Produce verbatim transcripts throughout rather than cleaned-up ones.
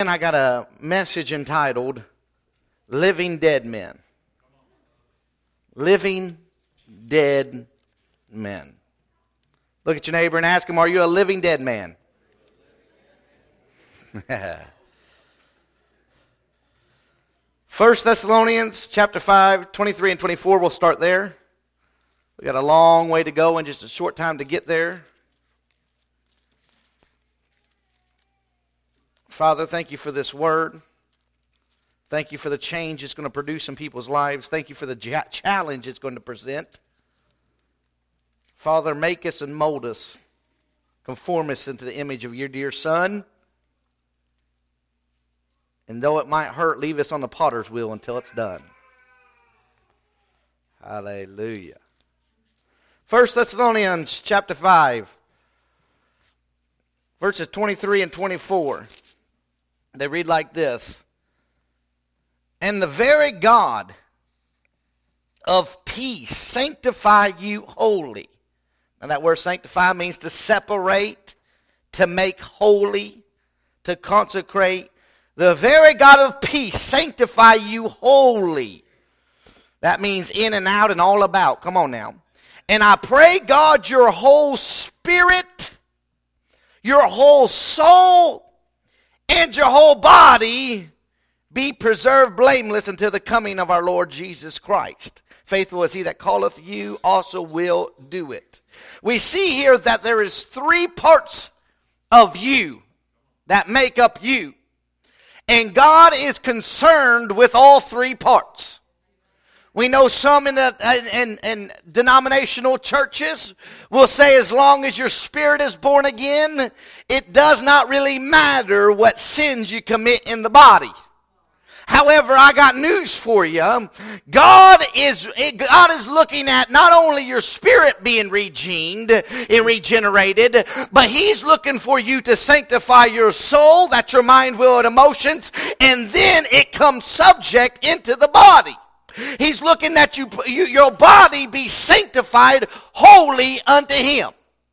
And I got a message entitled Living Dead Men. Living Dead Men. Look at your neighbor and ask him, are you a living dead man? First Thessalonians chapter five, twenty-three and twenty-four, we'll start there. We got a long way to go and just a short time to get there. Father, thank you for this word. Thank you for the change it's going to produce in people's lives. Thank you for the ja- challenge it's going to present. Father, make us and mold us. Conform us into the image of your dear Son. And though it might hurt, leave us on the potter's wheel until it's done. Hallelujah. First Thessalonians chapter five, verses twenty-three and twenty-four. They read like this. And the very God of peace sanctify you wholly. Now that word sanctify means to separate, to make holy, to consecrate. The very God of peace sanctify you wholly. That means in and out and all about. Come on now. And I pray, God, your whole spirit, your whole soul, and your whole body be preserved blameless until the coming of our Lord Jesus Christ. Faithful is he that calleth you, also will do it. We see here that there is three parts of you that make up you. And God is concerned with all three parts. We know some in, the, in, in denominational churches will say as long as your spirit is born again, it does not really matter what sins you commit in the body. However, I got news for you. God is, God is looking at not only your spirit being regened and regenerated, but he's looking for you to sanctify your soul, that's your mind, will, and emotions, and then it comes subject into the body. He's looking that you, you, your body be sanctified wholly unto him.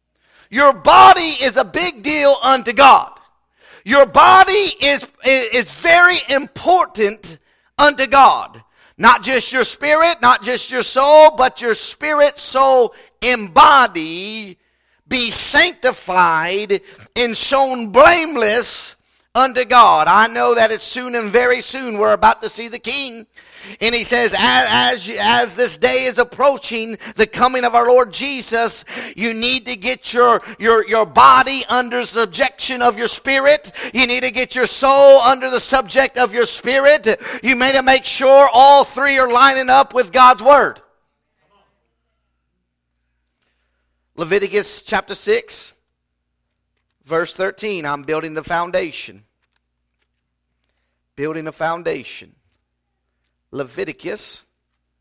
Your body is a big deal unto God. Your body is, is very important unto God. Not just your spirit, not just your soul, but your spirit, soul, and body be sanctified and shown blameless unto God. I know that it's soon and very soon we're about to see the King. And he says, as, as, as this day is approaching the coming of our Lord Jesus, you need to get your, your, your body under subjection of your spirit. You need to get your soul under the subject of your spirit. You need to make sure all three are lining up with God's word. Leviticus chapter six, verse thirteen. I'm building the foundation. Building a foundation. Leviticus,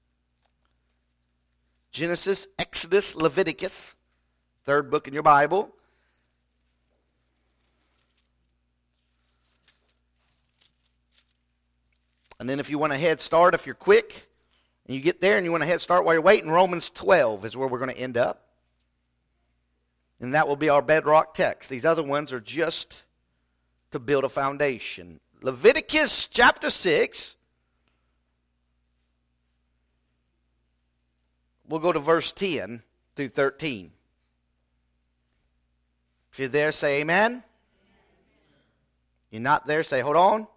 Genesis, Exodus, Leviticus, third book in your Bible. And then if you want a head start, if you're quick, and you get there and you want a head start while you're waiting, Romans twelve is where we're going to end up. And that will be our bedrock text. These other ones are just to build a foundation. Leviticus chapter six. We'll go to verse ten through thirteen. If you're there, say amen. You're not there, say hold on.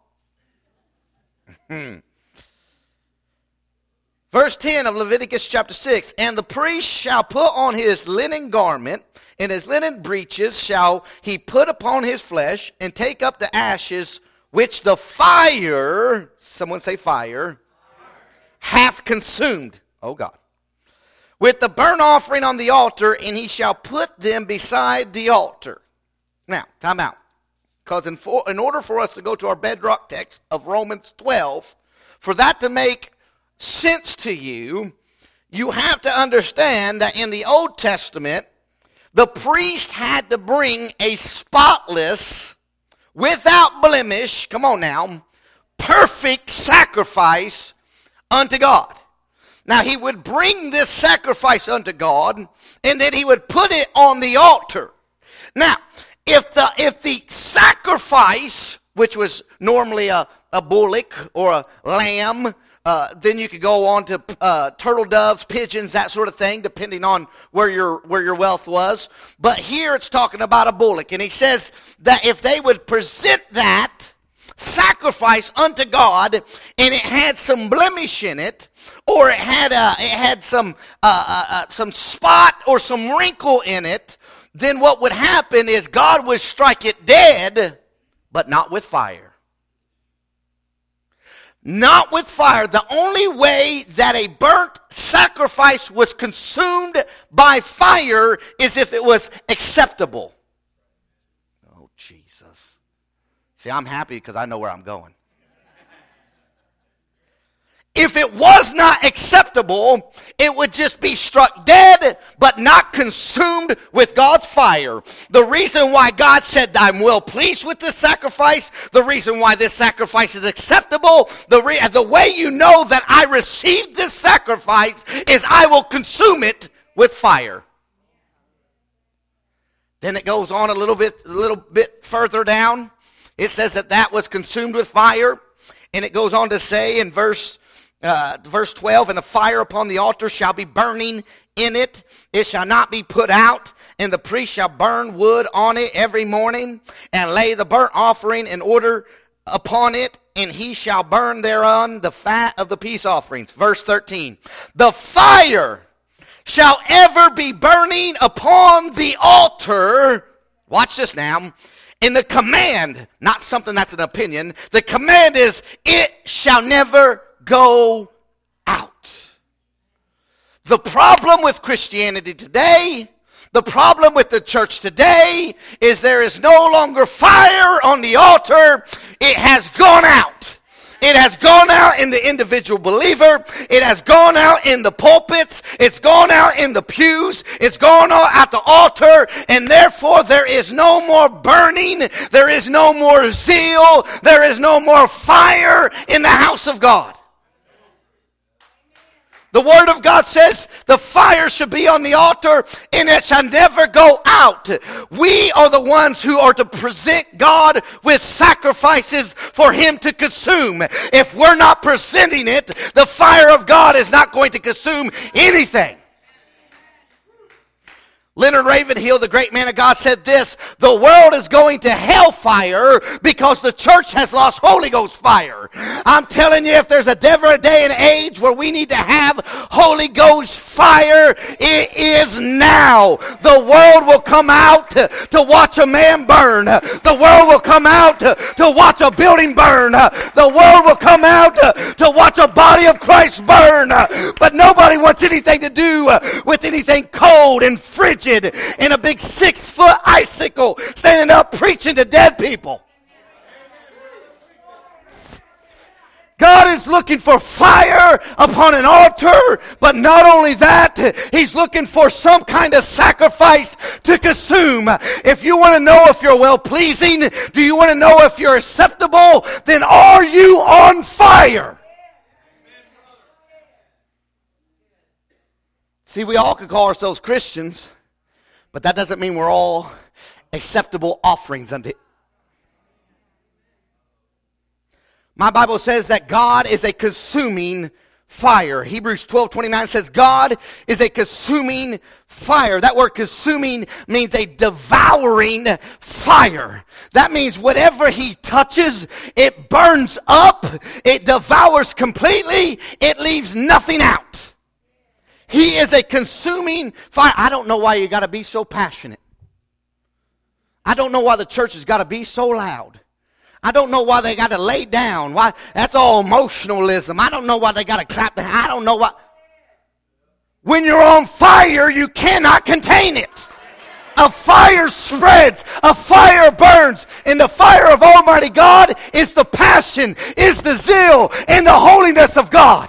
Verse ten of Leviticus chapter six. And the priest shall put on his linen garment, and his linen breeches shall he put upon his flesh, and take up the ashes which the fire, someone say fire, hath consumed. Oh God. With the burnt offering on the altar, and he shall put them beside the altar. Now, time out. Because in, for, in order for us to go to our bedrock text of Romans twelve, for that to make sense to you, you have to understand that in the Old Testament, the priest had to bring a spotless, without blemish, come on now, perfect sacrifice unto God. Now, he would bring this sacrifice unto God, and then he would put it on the altar. Now, if the if the sacrifice which was normally a, a bullock or a lamb. Uh, then you could go on to uh, turtle doves, pigeons, that sort of thing, depending on where your where your wealth was. But here it's talking about a bullock. And he says that if they would present that sacrifice unto God, and it had some blemish in it, or it had a, it had some uh, uh, uh, some spot or some wrinkle in it, then what would happen is God would strike it dead, but not with fire. Not with fire. The only way that a burnt sacrifice was consumed by fire is if it was acceptable. Oh, Jesus. See, I'm happy because I know where I'm going. If it was not acceptable, it would just be struck dead, but not consumed with God's fire. The reason why God said, I'm well pleased with this sacrifice, the reason why this sacrifice is acceptable, the, re- the way you know that I received this sacrifice is I will consume it with fire. Then it goes on a little bit, a little bit further down. It says that that was consumed with fire, and it goes on to say in verse Uh, verse twelve, and the fire upon the altar shall be burning in it. It shall not be put out, and the priest shall burn wood on it every morning, and lay the burnt offering in order upon it, and he shall burn thereon the fat of the peace offerings. Verse thirteen, the fire shall ever be burning upon the altar. Watch this now. And the command, not something that's an opinion, the command is, it shall never go out. The problem with Christianity today, the problem with the church today, is there is no longer fire on the altar. It has gone out. It has gone out in the individual believer. It has gone out in the pulpits. It's gone out in the pews. It's gone out at the altar. And therefore there is no more burning. There is no more zeal. There is no more fire in the house of God. The Word of God says the fire should be on the altar and it shall never go out. We are the ones who are to present God with sacrifices for Him to consume. If we're not presenting it, the fire of God is not going to consume anything. Leonard Ravenhill, the great man of God, said this: the world is going to hellfire because the church has lost Holy Ghost fire. I'm telling you, if there's a ever a day and age where we need to have Holy Ghost fire, it is now. The world will come out to, to watch a man burn. The world will come out to, to watch a building burn. The world will come out to, to watch a body of Christ burn. But nobody wants anything to do with anything cold and frigid in a big six-foot icicle standing up preaching to dead people. God is looking for fire upon an altar, but not only that, He's looking for some kind of sacrifice to consume. If you want to know if you're well-pleasing, do you want to know if you're acceptable, then are you on fire? See, we all could call ourselves Christians, but that doesn't mean we're all acceptable offerings unto Him. My Bible says that God is a consuming fire. Hebrews twelve twenty-nine says God is a consuming fire. That word consuming means a devouring fire. That means whatever He touches, it burns up, it devours completely, it leaves nothing out. He is a consuming fire. I don't know why you got to be so passionate. I don't know why the church has got to be so loud. I don't know why they got to lay down. Why? That's all emotionalism. I don't know why they got to clap their hands. I don't know why. When you're on fire, you cannot contain it. A fire spreads. A fire burns. And the fire of Almighty God is the passion, is the zeal, and the holiness of God.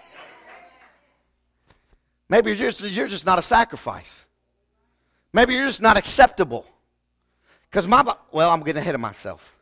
Maybe you're just, you're just not a sacrifice. Maybe you're just not acceptable. Because my, well, I'm getting ahead of myself.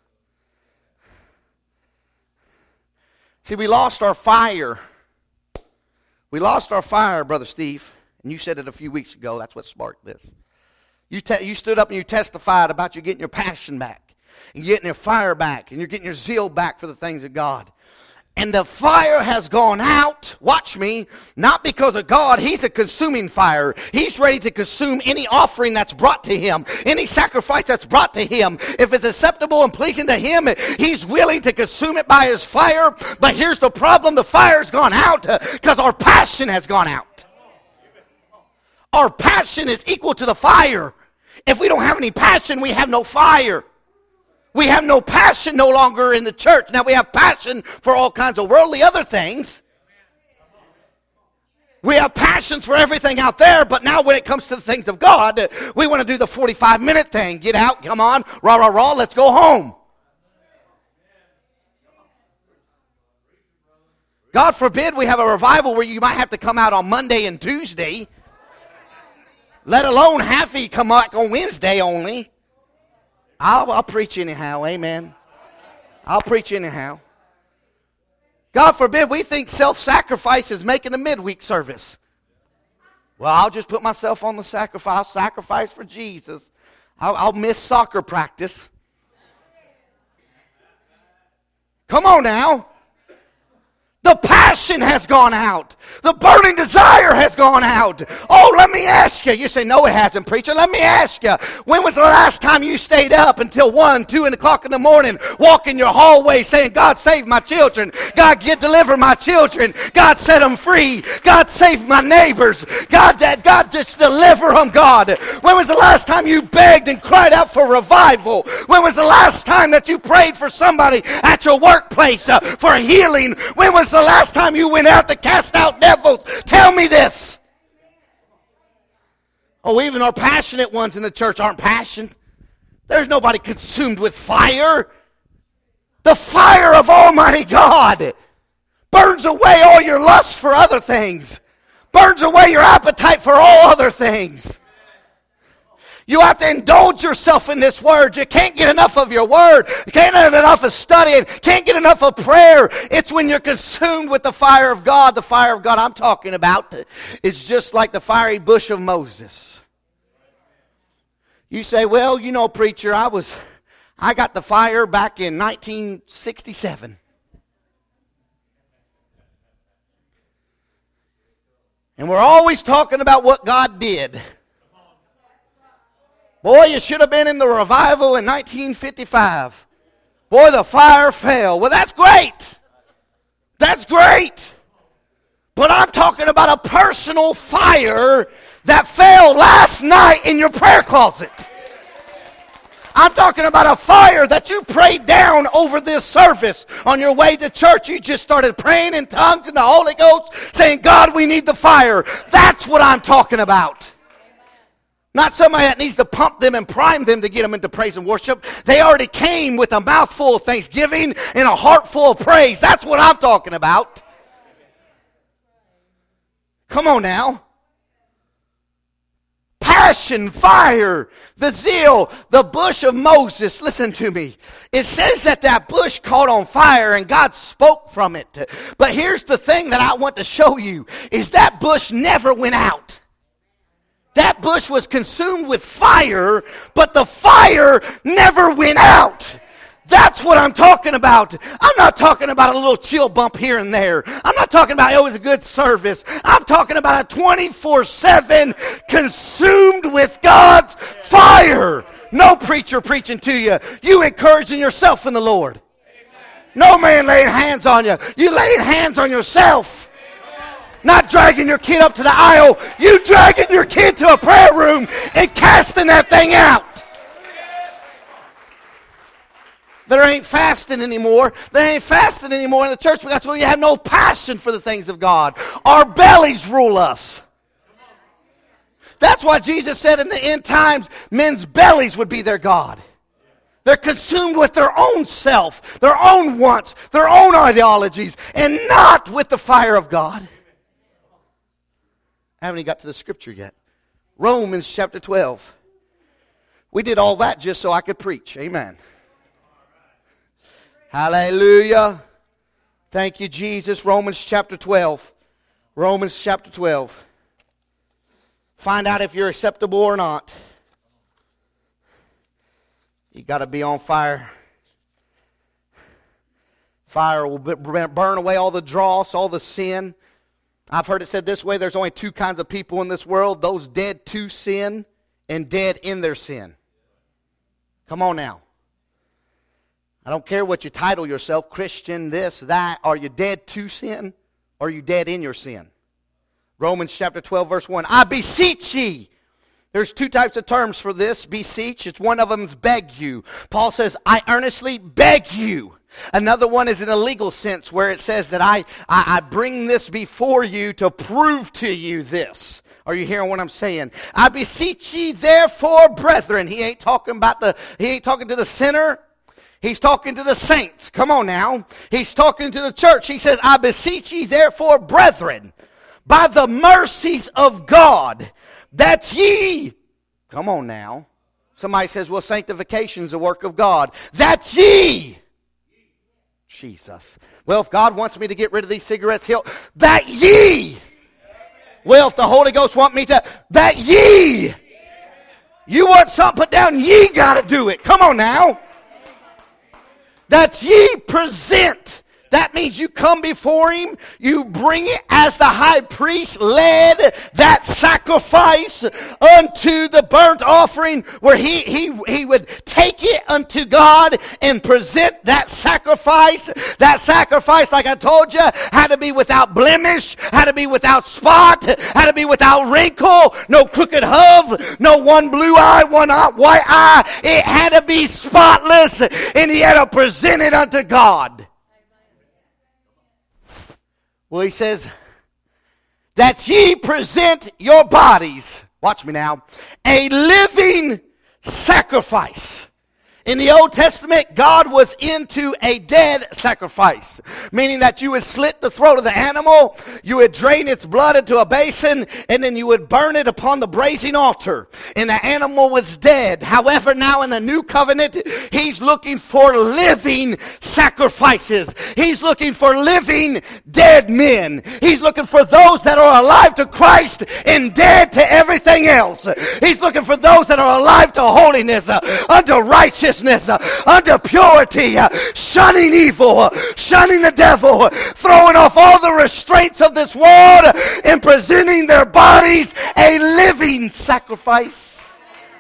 See, we lost our fire. We lost our fire, Brother Steve. And you said it a few weeks ago. That's what sparked this. You, te- you stood up and you testified about you getting your passion back. And you're getting your fire back. And you're getting your zeal back for the things of God. And the fire has gone out, watch me, not because of God. He's a consuming fire. He's ready to consume any offering that's brought to him, any sacrifice that's brought to him. If it's acceptable and pleasing to him, he's willing to consume it by his fire. But here's the problem. The fire's gone out because our passion has gone out. Our passion is equal to the fire. If we don't have any passion, we have no fire. We have no passion no longer in the church. Now we have passion for all kinds of worldly other things. We have passions for everything out there, but now when it comes to the things of God, we want to do the forty-five minute thing. Get out, come on, rah, rah, rah, let's go home. God forbid we have a revival where you might have to come out on Monday and Tuesday, let alone half of you come out on Wednesday only. I'll, I'll preach anyhow, amen. I'll preach anyhow. God forbid we think self-sacrifice is making the midweek service. Well, I'll just put myself on the sacrifice. I'll sacrifice for Jesus. I'll, I'll miss soccer practice. Come on now. The passion has gone out. The burning desire has gone out. Oh, let me ask you. You say, no, it hasn't, preacher. Let me ask you. When was the last time you stayed up until one, two o'clock in the morning, walking your hallway saying, God, save my children. God, get deliver my children. God, set them free. God, save my neighbors. God, that God, just deliver them, God. When was the last time you begged and cried out for revival? When was the last time that you prayed for somebody at your workplace uh, for healing? When was the last time you went out to cast out devils? Tell me this. Oh, even our passionate ones in the church aren't passionate. There's nobody consumed with fire. The fire of Almighty God burns away all your lust for other things. Burns away your appetite for all other things. You have to indulge yourself in this word. You can't get enough of your word. You can't get enough of studying. Can't get enough of prayer. It's when you're consumed with the fire of God. The fire of God I'm talking about is just like the fiery bush of Moses. You say, well, you know, preacher, I was, I got the fire back in nineteen sixty-seven. And we're always talking about what God did. Boy, you should have been in the revival in nineteen fifty-five. Boy, the fire fell. Well, that's great. That's great. But I'm talking about a personal fire that fell last night in your prayer closet. I'm talking about a fire that you prayed down over this service. On your way to church, you just started praying in tongues in the Holy Ghost, saying, God, we need the fire. That's what I'm talking about. Not somebody that needs to pump them and prime them to get them into praise and worship. They already came with a mouthful of thanksgiving and a heart full of praise. That's what I'm talking about. Come on now. Passion, fire, the zeal, the bush of Moses. Listen to me. It says that that bush caught on fire and God spoke from it. But here's the thing that I want to show you is that bush never went out. That bush was consumed with fire, but the fire never went out. That's what I'm talking about. I'm not talking about a little chill bump here and there. I'm not talking about, oh, it was a good service. I'm talking about a twenty-four seven consumed with God's fire. No preacher preaching to you. You encouraging yourself in the Lord. No man laying hands on you. You laying hands on yourself. Not dragging your kid up to the aisle. You dragging your kid to a prayer room and casting that thing out. There ain't fasting anymore. There ain't fasting anymore in the church because we have no passion for the things of God. Our bellies rule us. That's why Jesus said in the end times, men's bellies would be their God. They're consumed with their own self, their own wants, their own ideologies, and not with the fire of God. I haven't even got to the scripture yet. Romans chapter twelve. We did all that just so I could preach. Amen. Hallelujah. Thank you, Jesus. Romans chapter twelve. Romans chapter twelve. Find out if you're acceptable or not. You got to be on fire. Fire will burn away all the dross, all the sin. I've heard it said this way, there's only two kinds of people in this world, those dead to sin and dead in their sin. Come on now. I don't care what you title yourself, Christian, this, that. Are you dead to sin or are you dead in your sin? Romans chapter twelve, verse one. I beseech ye. There's two types of terms for this, beseech. It's one of them is beg you. Paul says, I earnestly beg you. Another one is in a legal sense where it says that I, I, I bring this before you to prove to you this. Are you hearing what I'm saying? I beseech ye therefore, brethren. He ain't talking about the, he ain't talking to the sinner. He's talking to the saints. Come on now. He's talking to the church. He says, I beseech ye therefore, brethren, by the mercies of God, that ye, come on now. Somebody says, well, sanctification is a work of God. That ye, Jesus. Well, if God wants me to get rid of these cigarettes, he'll, that ye. Well, if the Holy Ghost want me to, that ye. You want something put down, ye got to do it. Come on now. That ye present. That means you come before him, you bring it as the high priest led that sacrifice unto the burnt offering, where he, he, he would take it unto God and present that sacrifice. That sacrifice, like I told you, had to be without blemish, had to be without spot, had to be without wrinkle, no crooked hoof, no one blue eye, one white eye. It had to be spotless, and he had to present it unto God. Well, he says, that ye present your bodies, watch me now, a living sacrifice. In the Old Testament, God was into a dead sacrifice, meaning that you would slit the throat of the animal, you would drain its blood into a basin, and then you would burn it upon the brazen altar, and the animal was dead. However, now in the new covenant, he's looking for living sacrifices. He's looking for living dead men. He's looking for those that are alive to Christ and dead to everything else. He's looking for those that are alive to holiness, uh, unto righteousness, Uh, unto purity, uh, shunning evil, uh, shunning the devil, uh, throwing off all the restraints of this world, uh, and presenting their bodies a living sacrifice.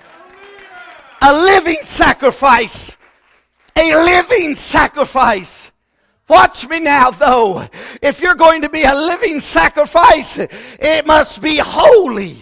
A living sacrifice. A living sacrifice. Watch me now, though. If you're going to be a living sacrifice, it must be holy.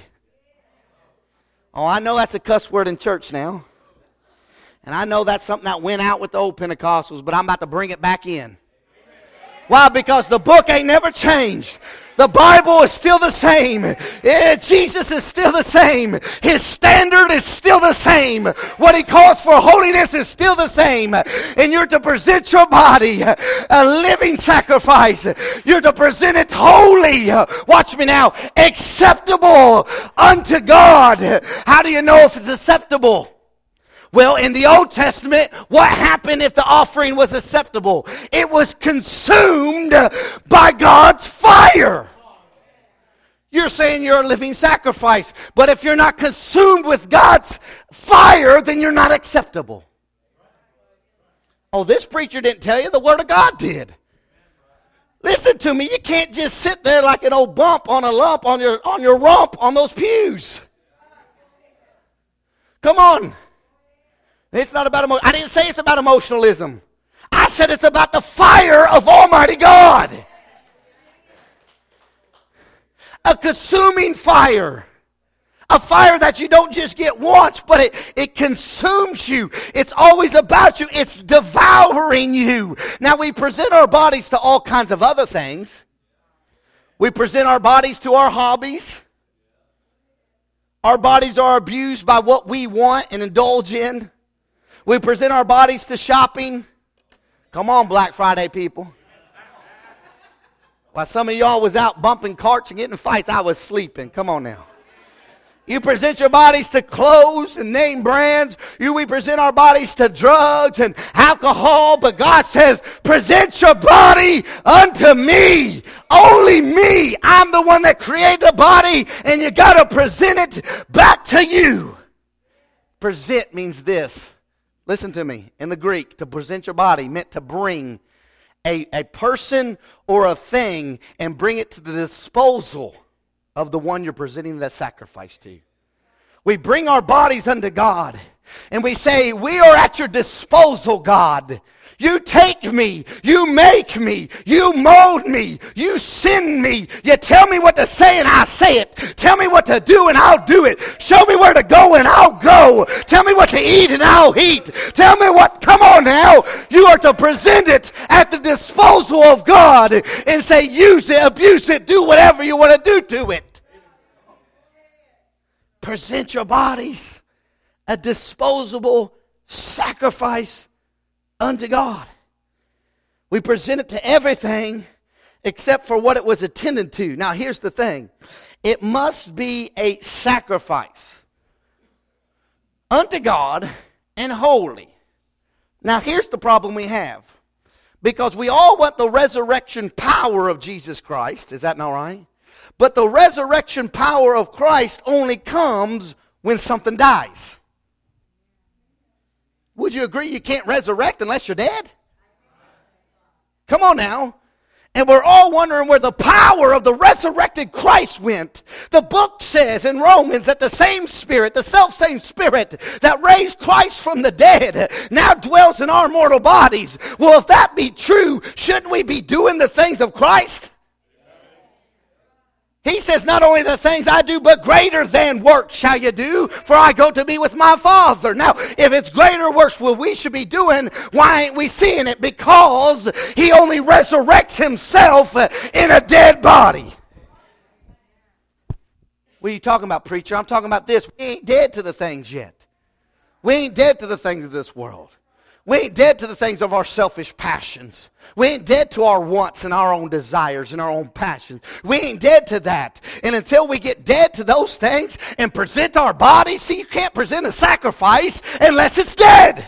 Oh, I know that's a cuss word in church now. And I know that's something that went out with the old Pentecostals, but I'm about to bring it back in. Why? Because the book ain't never changed. The Bible is still the same. Eh, Jesus is still the same. His standard is still the same. What he calls for holiness is still the same. And you're to present your body a living sacrifice. You're to present it holy. Watch me now. Acceptable unto God. How do you know if it's acceptable? Well, in the Old Testament, what happened if the offering was acceptable? It was consumed by God's fire. You're saying you're a living sacrifice, but if you're not consumed with God's fire, then you're not acceptable. Oh, this preacher didn't tell you, the Word of God did. Listen to me, you can't just sit there like an old bump on a lump on your, on your rump on those pews. Come on. It's not about emotion. I didn't say it's about emotionalism. I said it's about the fire of Almighty God. A consuming fire. A fire that you don't just get once, but it, it consumes you. It's always about you. It's devouring you. Now, we present our bodies to all kinds of other things. We present our bodies to our hobbies. Our bodies are abused by what we want and indulge in. We present our bodies to shopping. Come on, Black Friday people. While some of y'all was out bumping carts and getting fights, I was sleeping. Come on now. You present your bodies to clothes and name brands. You, we present our bodies to drugs and alcohol. But God says, present your body unto me. Only me. I'm the one that created the body, and you got to present it back to you. Present means this. listen to me, in the Greek, to present your body meant to bring a, a person or a thing and bring it to the disposal of the one you're presenting that sacrifice to. We bring our bodies unto God and we say, we are at your disposal, God. You take me, you make me, you mold me, you send me. You tell me what to say and I say it. Tell me what to do and I'll do it. Show me where to go and I'll go. Tell me what to eat and I'll eat. Tell me what, come on now. You are to present it at the disposal of God and say, use it, abuse it, do whatever you want to do to it. Present your bodies a disposable sacrifice unto God. We present it to everything except for what it was intended to. Now here's the thing. It must be a sacrifice unto God and holy. Now here's the problem we have. Because we all want the resurrection power of Jesus Christ. Is that not right? But the resurrection power of Christ only comes when something dies. Would you agree you can't resurrect unless you're dead? Come on now. And we're all wondering where the power of the resurrected Christ went. The book says in Romans that the same Spirit, the self-same Spirit that raised Christ from the dead now dwells in our mortal bodies. Well, if that be true, shouldn't we be doing the things of Christ? He says, not only the things I do, but greater than works shall you do, for I go to be with my Father. Now, if it's greater works what we should be doing, why ain't we seeing it? Because he only resurrects himself in a dead body. What are you talking about, preacher? I'm talking about this. We ain't dead to the things yet. We ain't dead to the things of this world. We ain't dead to the things of our selfish passions. We ain't dead to our wants and our own desires and our own passions. We ain't dead to that. And until we get dead to those things and present our bodies, see, you can't present a sacrifice unless it's dead.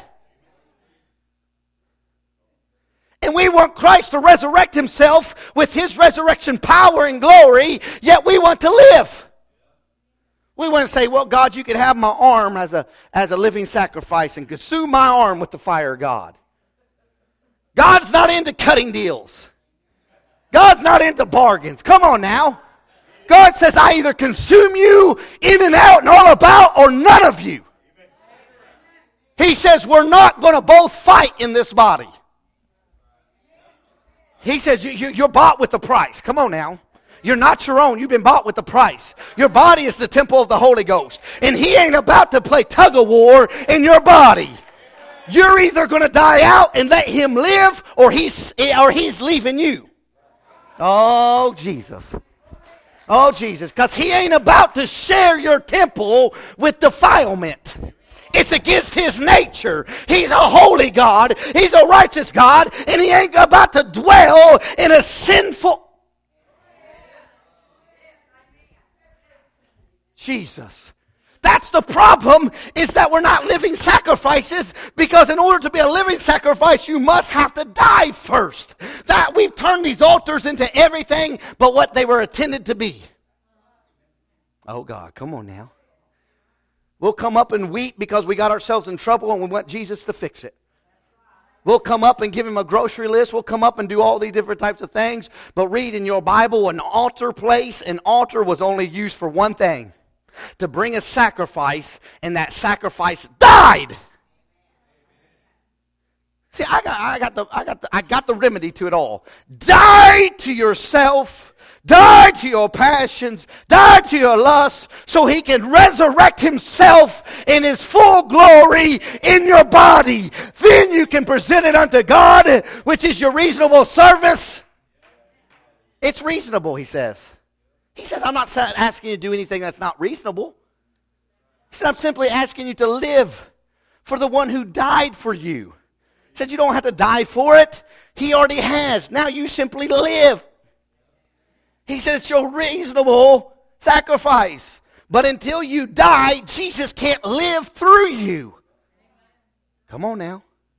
And we want Christ to resurrect himself with his resurrection power and glory, yet we want to live. We want to say, well, God, you could have my arm as a, as a living sacrifice and consume my arm with the fire of God. God's not into cutting deals. God's not into bargains. Come on now. God says, I either consume you in and out and all about or none of you. He says, we're not going to both fight in this body. He says, you, you, you're bought with a price. Come on now. You're not your own. You've been bought with a price. Your body is the temple of the Holy Ghost. And he ain't about to play tug of war in your body. You're either going to die out and let him live, or he's, or he's leaving you. Oh, Jesus. Oh, Jesus. Because he ain't about to share your temple with defilement. It's against his nature. He's a holy God. He's a righteous God. And he ain't about to dwell in a sinful... Jesus. That's the problem, is that we're not living sacrifices, because in order to be a living sacrifice, you must have to die first. That we've turned these altars into everything but what they were intended to be. Oh God, come on now. We'll come up and weep because we got ourselves in trouble and we want Jesus to fix it. We'll come up and give him a grocery list. We'll come up and do all these different types of things. But read in your Bible, an altar place, an altar was only used for one thing. To bring a sacrifice, and that sacrifice died. See, I got, I got the, I got the, I got the remedy to it all. Die to yourself, die to your passions, die to your lusts, so he can resurrect himself in his full glory in your body. Then you can present it unto God, which is your reasonable service. It's reasonable, he says. He says, I'm not asking you to do anything that's not reasonable. He said, I'm simply asking you to live for the one who died for you. He said, you don't have to die for it. He already has. Now you simply live. He says, it's your reasonable sacrifice. But until you die, Jesus can't live through you. Come on now.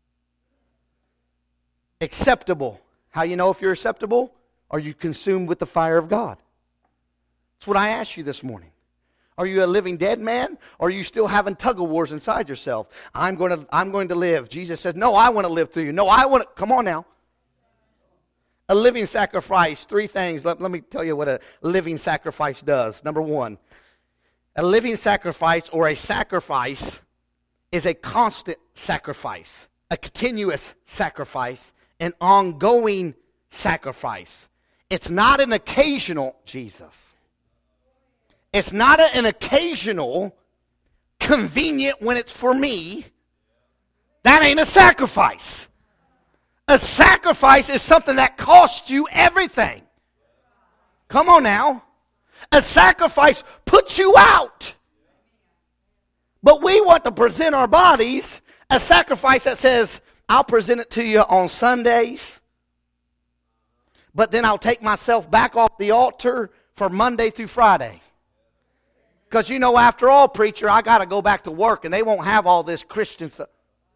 Acceptable. How you know if you're acceptable? Are you consumed with the fire of God? That's what I asked you this morning. Are you a living dead man? Or are you still having tug of wars inside yourself? I'm going to, I'm going to live. Jesus says, no, I want to live through you. No, I want to. Come on now. A living sacrifice, three things. Let, let me tell you what a living sacrifice does. Number one, a living sacrifice or a sacrifice is a constant sacrifice, a continuous sacrifice, an ongoing sacrifice. It's not an occasional, Jesus. It's not a, an occasional, convenient when it's for me. That ain't a sacrifice. A sacrifice is something that costs you everything. Come on now. A sacrifice puts you out. But we want to present our bodies a sacrifice that says, I'll present it to you on Sundays, but then I'll take myself back off the altar for Monday through Friday. Because you know, after all, preacher, I got to go back to work, and they won't have all this Christian stuff.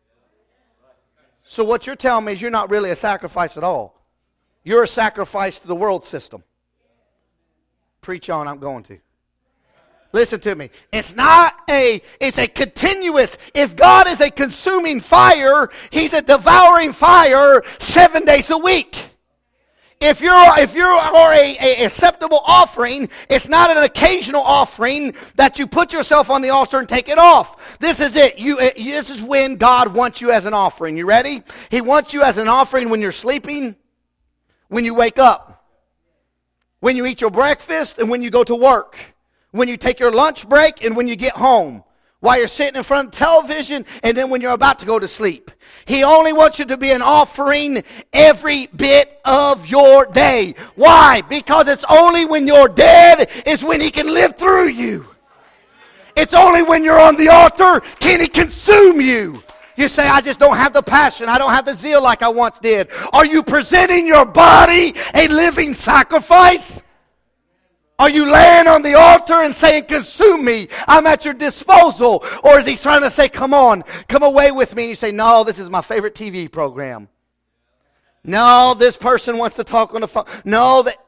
So what you're telling me is you're not really a sacrifice at all. You're a sacrifice to the world system. Preach on, I'm going to. Listen to me. It's not a, it's a continuous. If God is a consuming fire, He's a devouring fire seven days a week. If you're if you are a, a acceptable offering, it's not an occasional offering that you put yourself on the altar and take it off. This is it. You it, this is when God wants you as an offering. You ready? He wants you as an offering when you're sleeping, when you wake up, when you eat your breakfast, and when you go to work, when you take your lunch break, and when you get home, while you're sitting in front of the television, and then when you're about to go to sleep. He only wants you to be an offering every bit of your day. Why? Because it's only when you're dead is when He can live through you. It's only when you're on the altar can He consume you. You say, I just don't have the passion. I don't have the zeal like I once did. Are you presenting your body a living sacrifice? Are you laying on the altar and saying, consume me, I'm at your disposal? Or is He trying to say, come on, come away with me? And you say, no, this is my favorite T V program. No, this person wants to talk on the phone. No, that...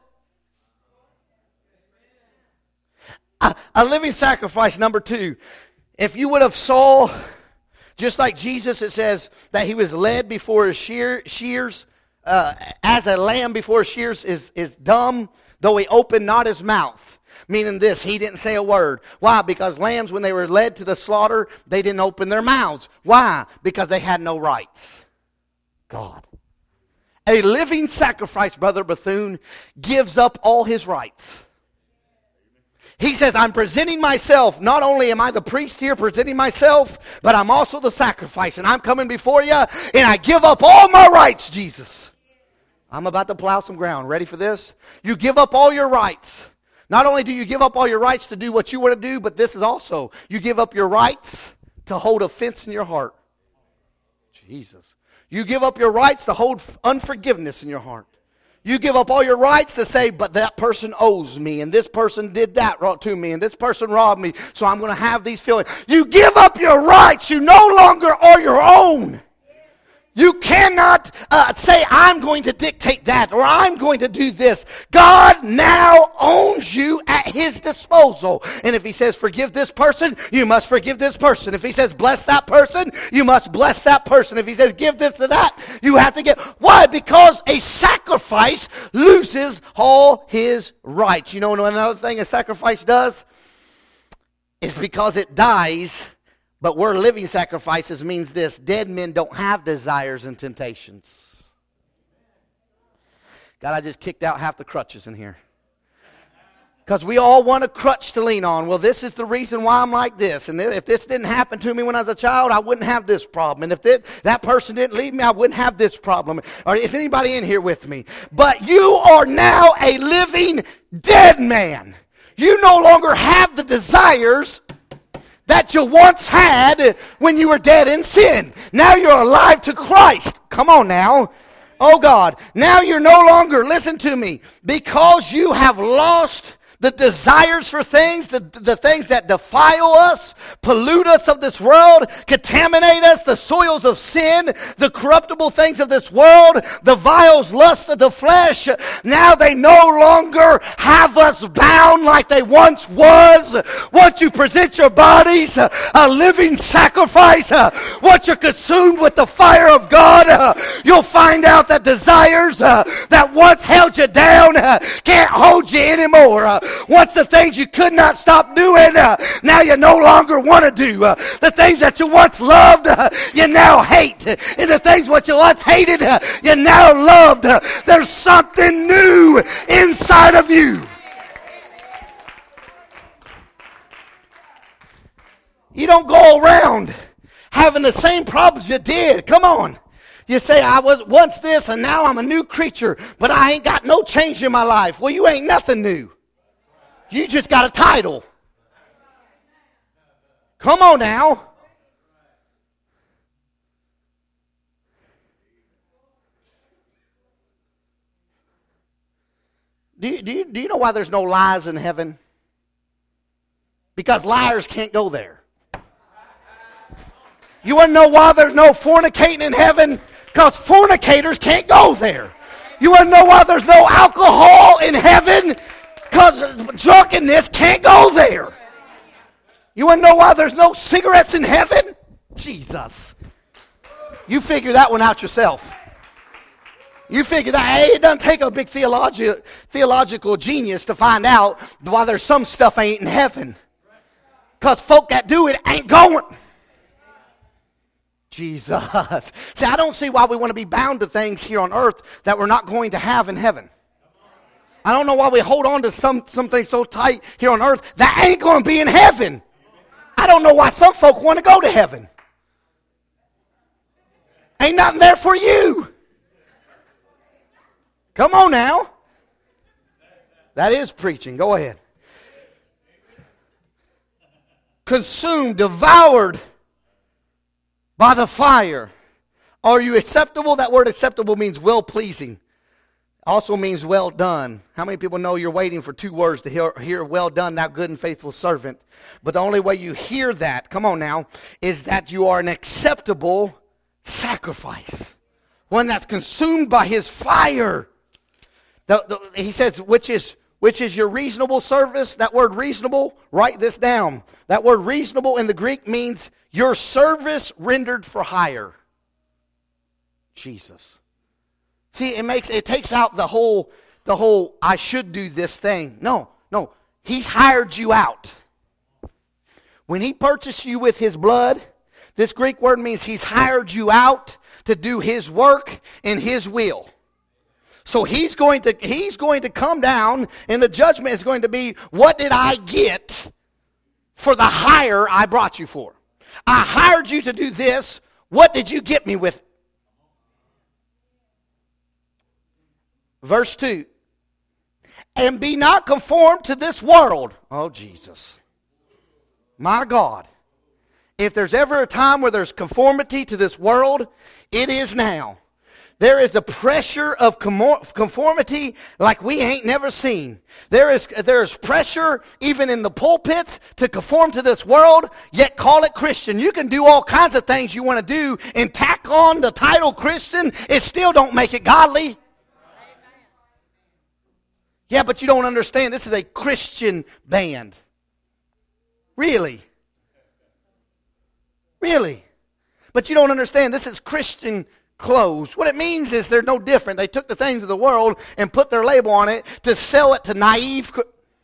A, a living sacrifice, number two. If you would have saw, just like Jesus, it says that He was led before His shear, shears, uh, as a lamb before his shears is, is dumb, though He opened not His mouth. Meaning this, He didn't say a word. Why? Because lambs, when they were led to the slaughter, they didn't open their mouths. Why? Because they had no rights. God. A living sacrifice, Brother Bethune, gives up all his rights. He says, I'm presenting myself. Not only am I the priest here presenting myself, but I'm also the sacrifice. And I'm coming before you, and I give up all my rights, Jesus. I'm about to plow some ground. Ready for this? You give up all your rights. Not only do you give up all your rights to do what you want to do, but this is also, you give up your rights to hold offense in your heart. Jesus. You give up your rights to hold unforgiveness in your heart. You give up all your rights to say, but that person owes me, and this person did that to me, and this person robbed me, so I'm going to have these feelings. You give up your rights. You no longer are your own. You cannot uh, say, I'm going to dictate that, or I'm going to do this. God now owns you at His disposal. And if He says, forgive this person, you must forgive this person. If He says, bless that person, you must bless that person. If He says, give this to that, you have to give. Why? Because a sacrifice loses all his rights. You know another thing a sacrifice does? It's because it dies. But we're living sacrifices means this. Dead men don't have desires and temptations. God, I just kicked out half the crutches in here. Because we all want a crutch to lean on. Well, this is the reason why I'm like this. And if this didn't happen to me when I was a child, I wouldn't have this problem. And if that, that person didn't leave me, I wouldn't have this problem. Or is anybody in here with me? But you are now a living dead man. You no longer have the desires that you once had when you were dead in sin. Now you're alive to Christ. Come on now. Oh God. Now you're no longer, listen to me, because you have lost the desires for things, the, the things that defile us, pollute us of this world, contaminate us, the soils of sin, the corruptible things of this world, the vials, lust of the flesh. Now they no longer have us bound like they once was. Once you present your bodies uh, a living sacrifice, uh, once you're consumed with the fire of God, uh, you'll find out that desires uh, that once held you down uh, can't hold you anymore. Uh, once the things you could not stop doing, uh, now you no longer want to do. Uh, the things that you once loved, uh, you now hate. And the things what you once hated, uh, you now loved. Uh, there's something new inside of you. You don't go around having the same problems you did. Come on. You say, I was once this and now I'm a new creature, but I ain't got no change in my life. Well, you ain't nothing new. You just got a title. Come on now. Do you, do you, do you know why there's no lies in heaven? Because liars can't go there. You want to know why there's no fornicating in heaven? Because fornicators can't go there. You want to know why there's no alcohol in heaven? Because drunkenness can't go there. You want to know why there's no cigarettes in heaven? Jesus. You figure that one out yourself. You figure that, hey, it doesn't take a big theologi- theological genius to find out why there's some stuff ain't in heaven. Because folk that do it ain't going. Jesus. See, I don't see why we want to be bound to things here on earth that we're not going to have in heaven. I don't know why we hold on to some something so tight here on earth that ain't going to be in heaven. I don't know why some folk want to go to heaven. Ain't nothing there for you. Come on now. That is preaching. Go ahead. Consumed, devoured by the fire. Are you acceptable? That word acceptable means well-pleasing. Also means well done. How many people know you're waiting for two words to hear, hear well done, thou good and faithful servant? But the only way you hear that, come on now, is that you are an acceptable sacrifice. One that's consumed by his fire. The, the, he says, which is which is your reasonable service. That word reasonable, write this down. That word reasonable in the Greek means your service rendered for hire. Jesus. See, it makes it takes out the whole the whole I should do this thing. No, no. He's hired you out. When he purchased you with his blood, this Greek word means he's hired you out to do his work and his will. So he's going to he's going to come down, and the judgment is going to be, what did I get for the hire I brought you for? I hired you to do this. What did you get me with? Verse two. And be not conformed to this world. Oh, Jesus. My God. If there's ever a time where there's conformity to this world, it is now. There is a pressure of conformity like we ain't never seen. There is, there is pressure even in the pulpits to conform to this world, yet call it Christian. You can do all kinds of things you want to do and tack on the title Christian. It still don't make it godly. Yeah, but you don't understand. This is a Christian band. Really? Really? But you don't understand. This is Christian clothes. What it means is they're no different. They took the things of the world and put their label on it to sell it to naive.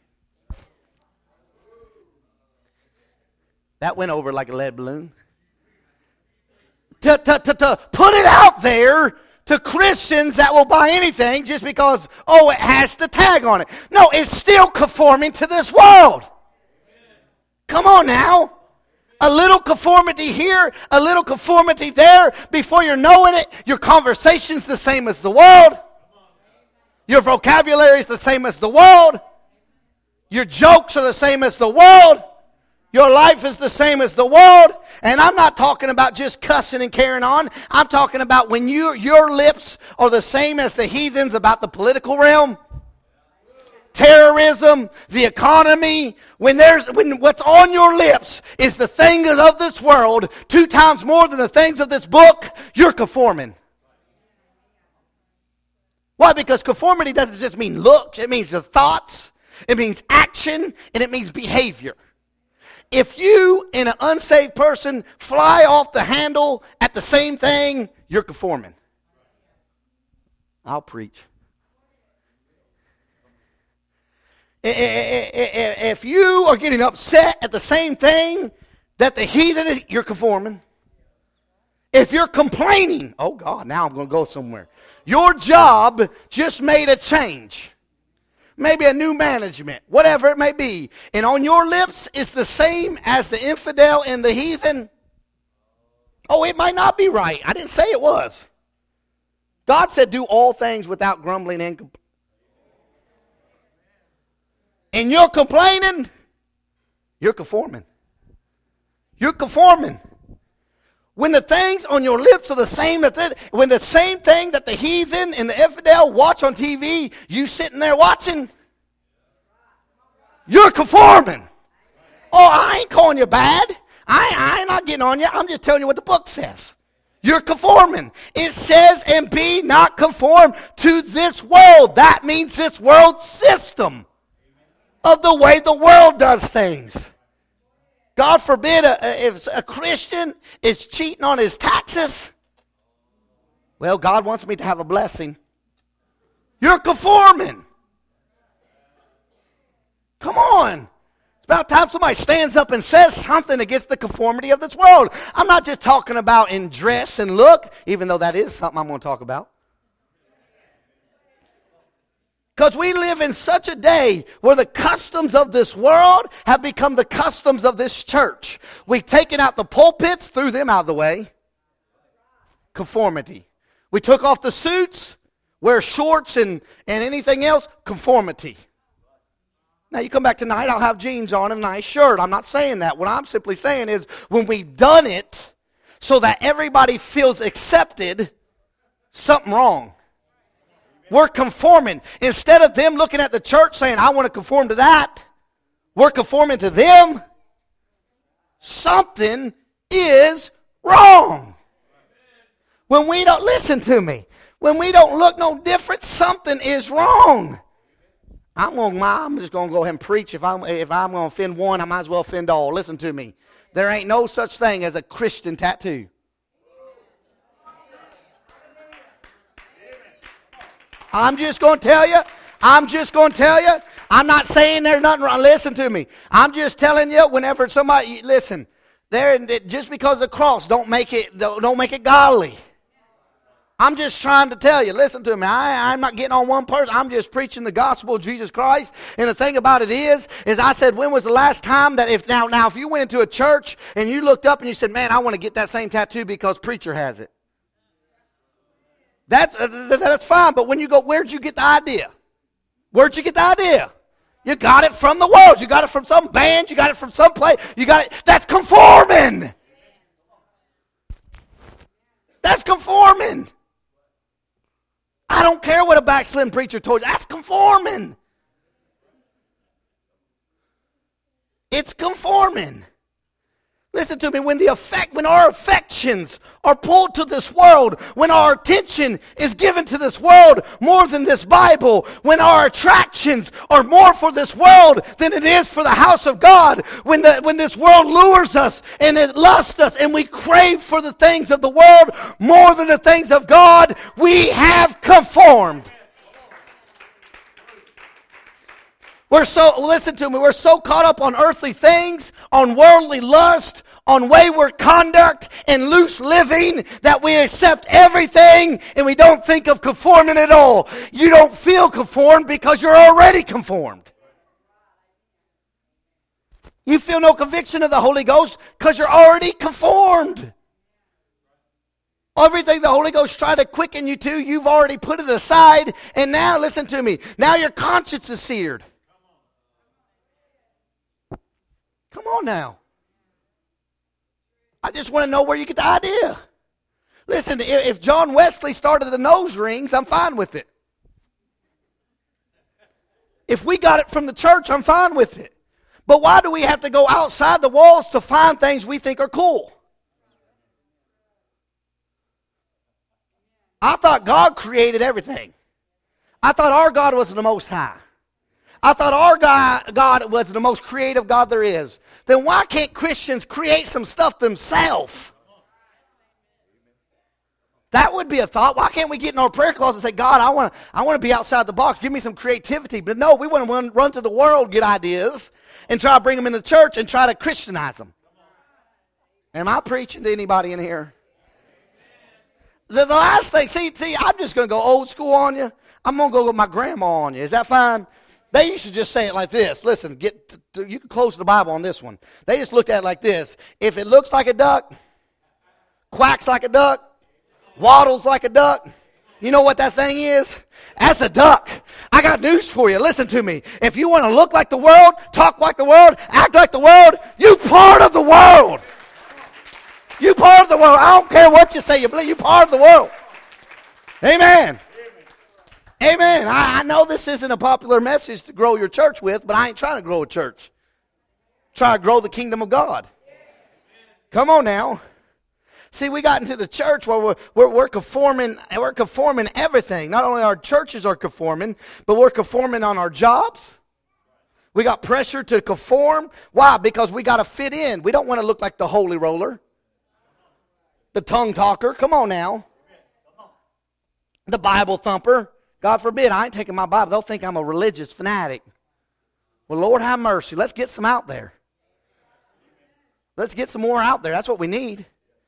That went over like a lead balloon. To, to, to, to put it out there to Christians that will buy anything just because, oh, it has the tag on it. No, it's still conforming to this world. Come on now. A little conformity here, a little conformity there. Before you're knowing it, your conversation's the same as the world. Your vocabulary is the same as the world. Your jokes are the same as the world. Your life is the same as the world. And I'm not talking about just cussing and carrying on. I'm talking about when you, your lips are the same as the heathens about the political realm. terrorism, the economy, when there's when what's on your lips is the things of this world two times more than the things of this book, you're conforming. Why? Because conformity doesn't just mean looks. It means the thoughts, it means action, and it means behavior. If you and an unsaved person fly off the handle at the same thing, you're conforming. I'll preach. If you are getting upset at the same thing that the heathen is, you're conforming. If you're complaining, oh God, now I'm going to go somewhere. Your job just made a change. Maybe a new management, whatever it may be. And on your lips is the same as the infidel and the heathen. Oh, it might not be right. I didn't say it was. God said do all things without grumbling and complaining. And you're complaining, you're conforming. You're conforming. When the things on your lips are the same, that the, when the same thing that the heathen and the infidel watch on T V, you sitting there watching, you're conforming. Oh, I ain't calling you bad. I, I ain't not getting on you. I'm just telling you what the book says. You're conforming. It says, and be not conformed to this world. That means this world system of the way the world does things. God forbid a, a, if a Christian is cheating on his taxes. Well, God wants me to have a blessing. You're conforming. Come on. It's about time somebody stands up and says something against the conformity of this world. I'm not just talking about in dress and look, even though that is something I'm going to talk about. Because we live in such a day where the customs of this world have become the customs of this church. We've taken out the pulpits, threw them out of the way. Conformity. We took off the suits, wear shorts and, and anything else. Conformity. Now you come back tonight, I'll have jeans on and a nice shirt. I'm not saying that. What I'm simply saying is when we've done it so that everybody feels accepted, something wrong. We're conforming. Instead of them looking at the church saying, I want to conform to that, we're conforming to them. Something is wrong. When we don't, listen to me, when we don't look no different, something is wrong. I'm, gonna, I'm just going to go ahead and preach. If I'm, if I'm going to offend one, I might as well offend all. Listen to me. There ain't no such thing as a Christian tattoo. I'm just going to tell you, I'm just going to tell you, I'm not saying there's nothing wrong. Listen to me. I'm just telling you, whenever somebody, listen, there, just because the cross don't make it, don't make it godly. I'm just trying to tell you, listen to me, I, I'm not getting on one person, I'm just preaching the gospel of Jesus Christ. And the thing about it is, is I said, when was the last time that if, now, now if you went into a church and you looked up and you said, man, I want to get that same tattoo because preacher has it. That's, uh, that's fine, but when you go, where'd you get the idea? Where'd you get the idea? You got it from the world. You got it from some band. You got it from some place. You got it. That's conforming. That's conforming. I don't care what a backslidden preacher told you. That's conforming. It's conforming. Listen to me, when the affect, when our affections are pulled to this world, when our attention is given to this world more than this Bible, when our attractions are more for this world than it is for the house of God, when the when this world lures us and it lusts us and we crave for the things of the world more than the things of God, we have conformed. We're so, listen to me, we're so caught up on earthly things, on worldly lust, on wayward conduct, and loose living that we accept everything and we don't think of conforming at all. You don't feel conformed because you're already conformed. You feel no conviction of the Holy Ghost because you're already conformed. Everything the Holy Ghost tried to quicken you to, you've already put it aside, and now, listen to me, now your conscience is seared. Come on now. I just want to know where you get the idea. Listen, if John Wesley started the nose rings, I'm fine with it. If we got it from the church, I'm fine with it. But why do we have to go outside the walls to find things we think are cool? I thought God created everything. I thought our God was the Most High. I thought our God, God was the most creative God there is. Then why can't Christians create some stuff themselves? That would be a thought. Why can't we get in our prayer closet and say, God, I want to I want to be outside the box. Give me some creativity. But no, we want to run, run to the world, get ideas, and try to bring them in the church and try to Christianize them. Am I preaching to anybody in here? The, the last thing, see, see, I'm just going to go old school on you. I'm going to go with my grandma on you. Is that fine? They used to just say it like this. Listen, get to, to, you can close the Bible on this one. They just looked at it like this. If it looks like a duck, quacks like a duck, waddles like a duck, you know what that thing is? That's a duck. I got news for you. Listen to me. If you want to look like the world, talk like the world, act like the world, you part of the world. You part of the world. I don't care what you say. You believe you part of the world. Amen. Amen. I, I know this isn't a popular message to grow your church with, but I ain't trying to grow a church. I'm trying to grow the kingdom of God. Come on now. See, we got into the church where we're, we're, we're conforming, we're conforming everything. Not only our churches are conforming, but we're conforming on our jobs. We got pressure to conform. Why? Because we got to fit in. We don't want to look like the holy roller, the tongue talker. Come on now. The Bible thumper. God forbid, I ain't taking my Bible. They'll think I'm a religious fanatic. Well, Lord have mercy. Let's get some out there. Let's get some more out there. That's what we need.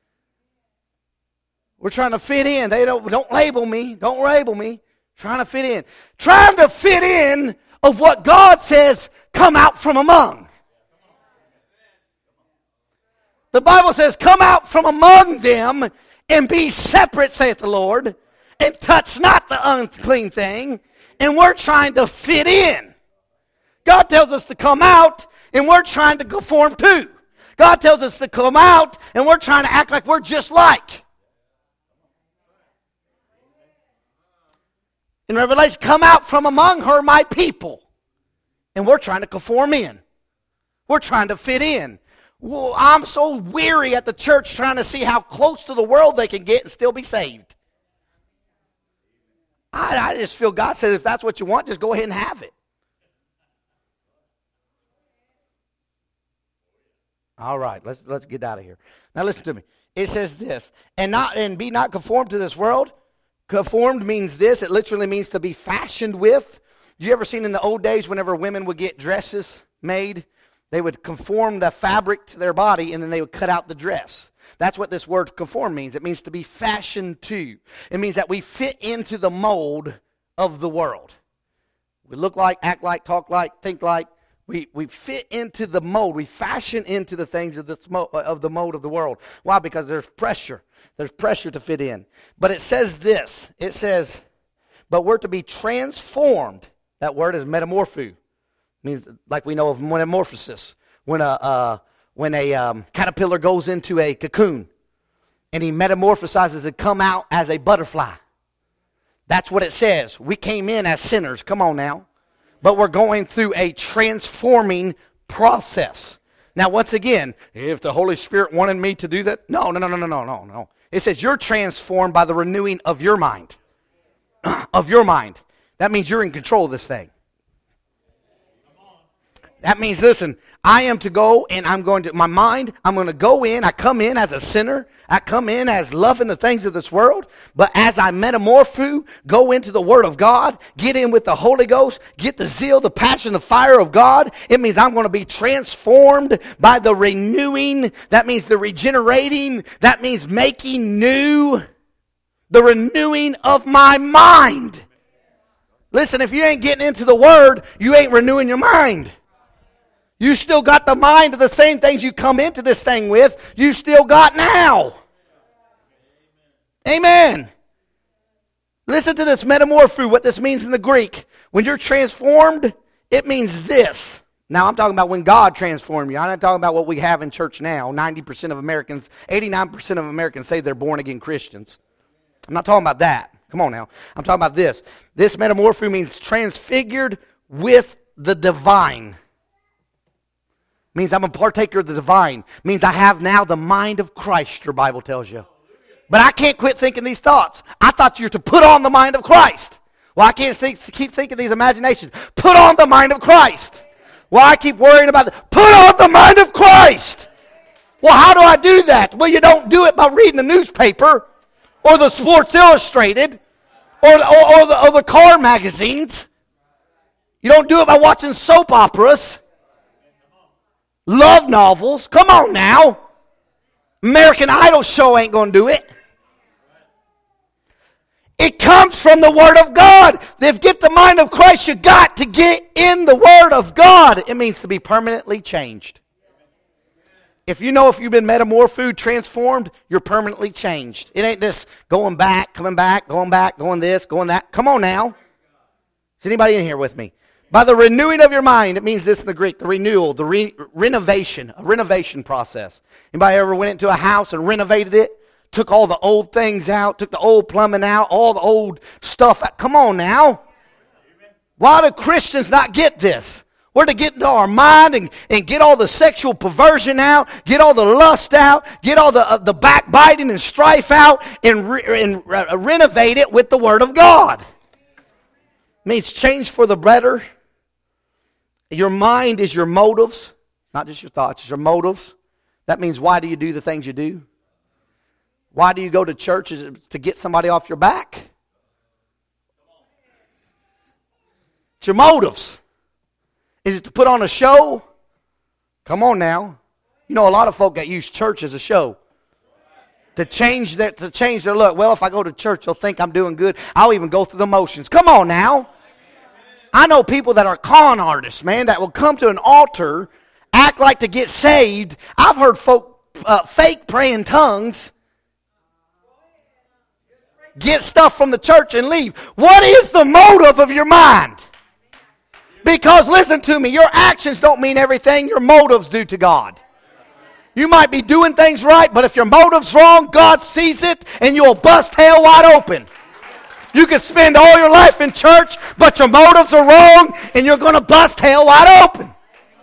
We're trying to fit in. They don't, don't label me. Don't label me. Trying to fit in. Trying to fit in of what God says come out from among. The Bible says, come out from among them and be separate, saith the Lord, and touch not the unclean thing. And we're trying to fit in. God tells us to come out, and we're trying to conform to. God tells us to come out, and we're trying to act like we're just like. In Revelation, come out from among her, my people. And we're trying to conform in. We're trying to fit in. Well, I'm so weary at the church trying to see how close to the world they can get and still be saved. I, I just feel God says if that's what you want, just go ahead and have it. All right, let's let's get out of here. Now listen to me. It says this, and not and be not conformed to this world. Conformed means this. It literally means to be fashioned with. You ever seen in the old days whenever women would get dresses made, they would conform the fabric to their body and then they would cut out the dress. That's what this word conform means. It means to be fashioned to. It means that we fit into the mold of the world. We look like, act like, talk like, think like. We we fit into the mold. We fashion into the things of the, of the mold of the world. Why? Because there's pressure. There's pressure to fit in. But it says this. It says, but we're to be transformed. That word is metamorpho. It means like we know of metamorphosis. When a, uh, when a um, caterpillar goes into a cocoon and he metamorphosizes and come out as a butterfly. That's what it says. We came in as sinners. Come on now. But we're going through a transforming process. Now, once again, if the Holy Spirit wanted me to do that, no, no, no, no, no, no, no, no. It says you're transformed by the renewing of your mind. Of your mind. That means you're in control of this thing. That means, listen, I am to go and I'm going to, my mind, I'm going to go in. I come in as a sinner. I come in as loving the things of this world. But as I metamorpho, go into the Word of God, get in with the Holy Ghost, get the zeal, the passion, the fire of God. It means I'm going to be transformed by the renewing. That means the regenerating. That means making new. The renewing of my mind. Listen, if you ain't getting into the Word, you ain't renewing your mind. You still got the mind of the same things you come into this thing with, you still got now. Amen. Listen to this metamorpho, what this means in the Greek. When you're transformed, it means this. Now, I'm talking about when God transformed you. I'm not talking about what we have in church now. ninety percent of Americans, eighty-nine percent of Americans say they're born-again Christians. I'm not talking about that. Come on now. I'm talking about this. This metamorpho means transfigured with the divine. Means I'm a partaker of the divine. Means I have now the mind of Christ, your Bible tells you. But I can't quit thinking these thoughts. I thought you were to put on the mind of Christ. Well, I can't think, keep thinking these imaginations. Put on the mind of Christ. Well, I keep worrying about it. Put on the mind of Christ. Well, how do I do that? Well, you don't do it by reading the newspaper or the Sports Illustrated or, or, or, the, or the car magazines. You don't do it by watching soap operas, love novels. Come on now. American Idol show ain't going to do it. It comes from the Word of God. If you get the mind of Christ, you got to get in the Word of God. It means to be permanently changed. If you know if you've been metamorphosed, transformed, you're permanently changed. It ain't this going back, coming back, going back, going this, going that. Come on now. Is anybody in here with me? By the renewing of your mind, it means this in the Greek, the renewal, the re- renovation, a renovation process. Anybody ever went into a house and renovated it? Took all the old things out, took the old plumbing out, all the old stuff out. Come on now. Why do Christians not get this? We're to get into our mind and, and get all the sexual perversion out, get all the lust out, get all the, uh, the backbiting and strife out, and, re- and re- renovate it with the Word of God. It means change for the better. Your mind is your motives, not just your thoughts, it's your motives. That means why do you do the things you do? Why do you go to church? Is it to get somebody off your back? It's your motives. Is it to put on a show? Come on now. You know a lot of folk that use church as a show. To change their, to change their look. Well, if I go to church, they'll think I'm doing good. I'll even go through the motions. Come on now. I know people that are con artists, man, that will come to an altar, act like to get saved. I've heard folk uh, fake pray in tongues, get stuff from the church and leave. What is the motive of your mind? Because listen to me, your actions don't mean everything. Your motives do to God. You might be doing things right, but if your motive's wrong, God sees it and you'll bust hell wide open. You can spend all your life in church, but your motives are wrong and you're going to bust hell wide open.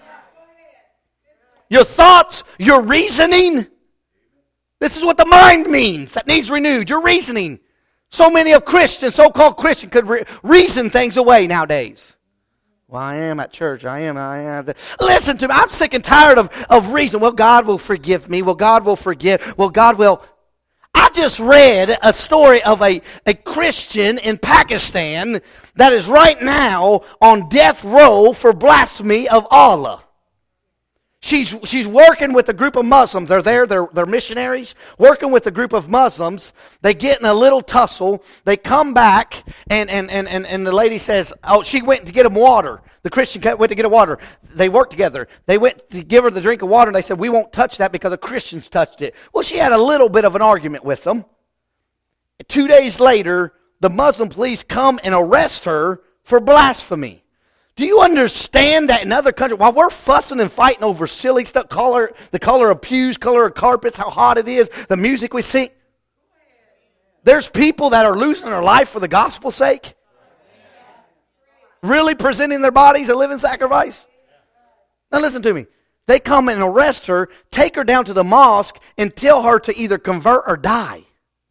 Your thoughts, your reasoning. This is what the mind means that needs renewed. Your reasoning. So many of Christians, so-called Christians, could re- reason things away nowadays. Well, I am at church. I am. I am. Listen to me. I'm sick and tired of, of reason. Well, God will forgive me. Well, God will forgive. Well, God will. I just read a story of a, a Christian in Pakistan that is right now on death row for blasphemy of Allah. She's, she's working with a group of Muslims. They're there, they're, they're missionaries, working with a group of Muslims. They get in a little tussle. They come back, and, and, and, and, and the lady says, oh, she went to get him water. The Christian went to get him water. They worked together. They went to give her the drink of water, and they said, we won't touch that because the Christians touched it. Well, she had a little bit of an argument with them. Two days later, the Muslim police come and arrest her for blasphemy. Do you understand that in other countries, while we're fussing and fighting over silly stuff, color, the color of pews, color of carpets, how hot it is, the music we sing, there's people that are losing their life for the gospel's sake? Really presenting their bodies a living sacrifice? Now listen to me. They come and arrest her, take her down to the mosque, and tell her to either convert or die.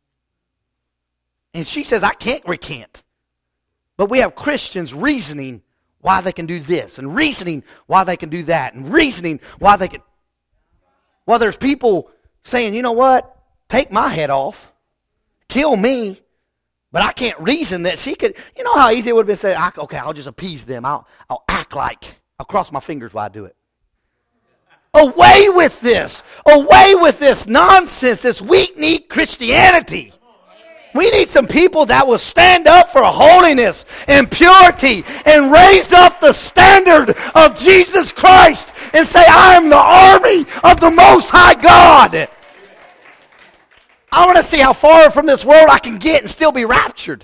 And she says, I can't recant. But we have Christians reasoning why they can do this, and reasoning why they can do that, and reasoning why they can. Well, there's people saying, you know what? Take my head off. Kill me. But I can't reason that she could. You know how easy it would have been to say, okay, I'll just appease them. I'll, I'll act like. I'll cross my fingers while I do it. Away with this. Away with this nonsense, this weak-kneed Christianity. We need some people that will stand up for holiness and purity and raise up the standard of Jesus Christ and say, I am the army of the Most High God. I want to see how far from this world I can get and still be raptured.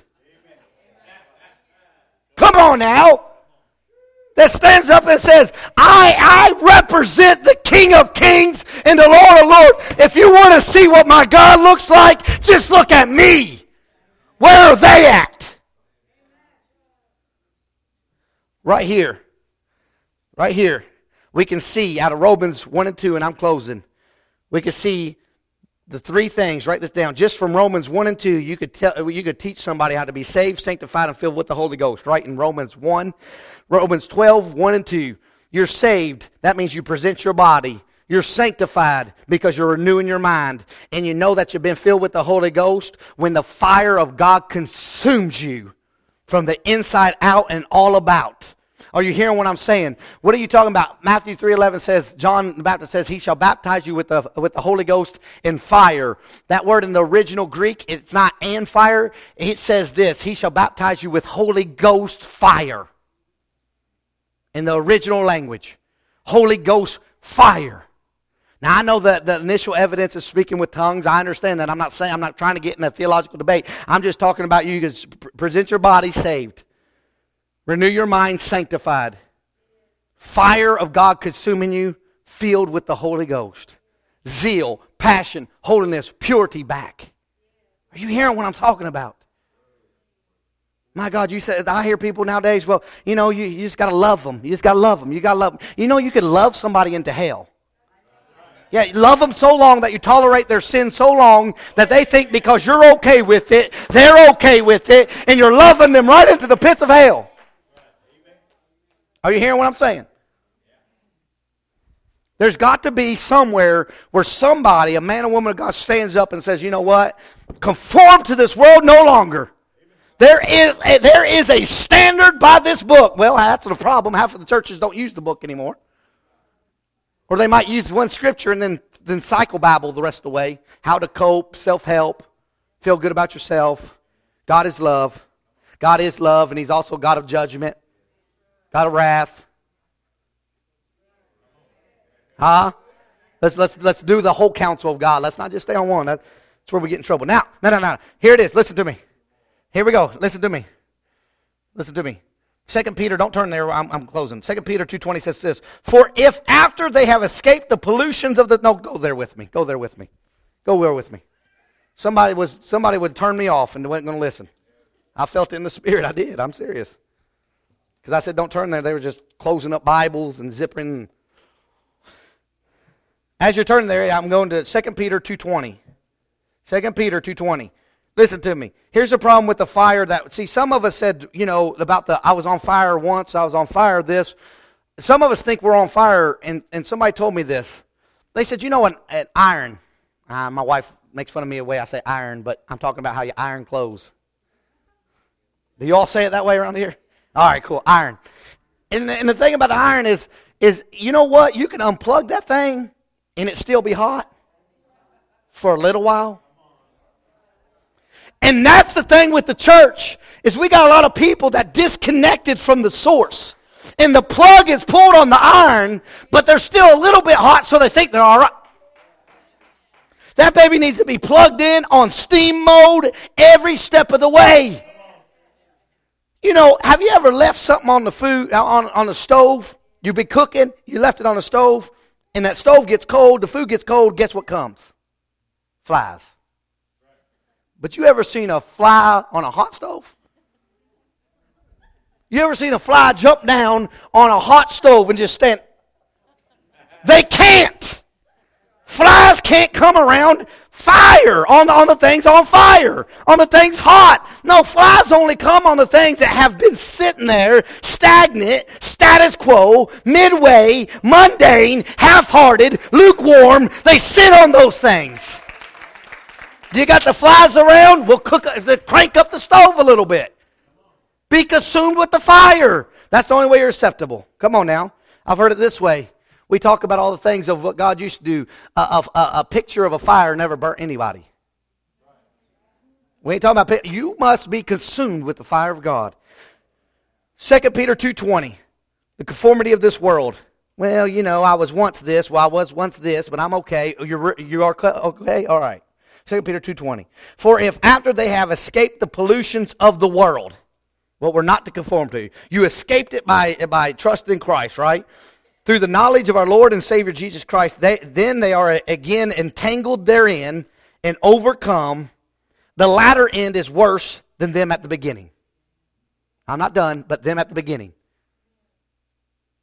Come on now. That stands up and says, I, I represent the King of Kings and the Lord of Lords. If you want to see what my God looks like, just look at me. Where are they at? right here, right here, we can see out of Romans one and two, and I'm closing, we can see the three things. Write this down. Just from Romans one and two, you could tell, you could teach somebody how to be saved, sanctified, and filled with the Holy Ghost. Right in Romans one, Romans twelve, one and two. You're saved. That means you present your body. You're sanctified because you're renewing your mind. And you know that you've been filled with the Holy Ghost when the fire of God consumes you from the inside out and all about. Are you hearing what I'm saying? What are you talking about? Matthew three eleven says, John the Baptist says, he shall baptize you with the, with the Holy Ghost in fire. That word in the original Greek, it's not and fire. It says this, he shall baptize you with Holy Ghost fire. In the original language. Holy Ghost fire. Now I know that the initial evidence is speaking with tongues. I understand that. I'm not saying, I'm not trying to get in a theological debate. I'm just talking about you can present your body saved. Renew your mind sanctified. Fire of God consuming you, filled with the Holy Ghost. Zeal, passion, holiness, purity back. Are you hearing what I'm talking about? My God, you said, I hear people nowadays, well, you know, you, you just got to love them. You just got to love them. You got to love them. You know, you can love somebody into hell. Yeah, you love them so long that you tolerate their sin so long that they think because you're okay with it, they're okay with it, and you're loving them right into the pits of hell. Are you hearing what I'm saying? There's got to be somewhere where somebody, a man or woman of God, stands up and says, you know what? Conform to this world no longer. There is a, there is a standard by this book. Well, that's the problem. Half of the churches don't use the book anymore. Or they might use one scripture and then, then cycle Bible the rest of the way. How to cope, self-help, feel good about yourself. God is love. God is love, and He's also God of judgment. God of wrath. Huh? Let's, let's, let's do the whole counsel of God. Let's not just stay on one. That's where we get in trouble. Now, no, no, no. Here it is. Listen to me. Here we go. Listen to me. Listen to me. Second Peter, don't turn there. I'm, I'm closing. Second Peter two twenty says this. For if after they have escaped the pollutions of the... No, go there with me. Go there with me. Go there with me. Somebody was somebody would turn me off and they weren't going to listen. I felt it in the spirit. I did. I'm serious. Because I said, don't turn there. They were just closing up Bibles and zipping. As you're turning there, I'm going to Second Peter two twenty. Second Peter two twenty. Listen to me. Here's the problem with the fire that, see, some of us said, you know, about the, I was on fire once, I was on fire this. Some of us think we're on fire, and, and somebody told me this. They said, you know, an, an iron. Uh, my wife makes fun of me the way I say iron, but I'm talking about how you iron clothes. Do you all say it that way around here? All right, cool, iron. And, and the thing about the iron is, is, you know what? You can unplug that thing, and it still be hot for a little while. And that's the thing with the church, is we got a lot of people that disconnected from the source. And the plug is pulled on the iron, but they're still a little bit hot, so they think they're all right. That baby needs to be plugged in on steam mode every step of the way. You know, have you ever left something on the food, on, on the stove? You've been cooking, you left it on the stove, and that stove gets cold, the food gets cold, guess what comes? Flies. But you ever seen a fly on a hot stove? You ever seen a fly jump down on a hot stove and just stand? They can't. Flies can't come around fire, on, on the things on fire, on the things hot. No, flies only come on the things that have been sitting there, stagnant, status quo, midway, mundane, half-hearted, lukewarm. They sit on those things. You got the flies around, we'll cook, crank up the stove a little bit. Be consumed with the fire. That's the only way you're acceptable. Come on now. I've heard it this way. We talk about all the things of what God used to do. A, a, a picture of a fire never burnt anybody. We ain't talking about, you must be consumed with the fire of God. Second Peter two twenty, the conformity of this world. Well, you know, I was once this, well, I was once this, but I'm okay. You're, you are okay? All right. Second Peter two twenty. For if after they have escaped the pollutions of the world, what we're not to conform to, you escaped it by, by trusting in Christ, right? Through the knowledge of our Lord and Savior Jesus Christ, they, then they are again entangled therein and overcome. The latter end is worse than them at the beginning. I'm not done, but them at the beginning.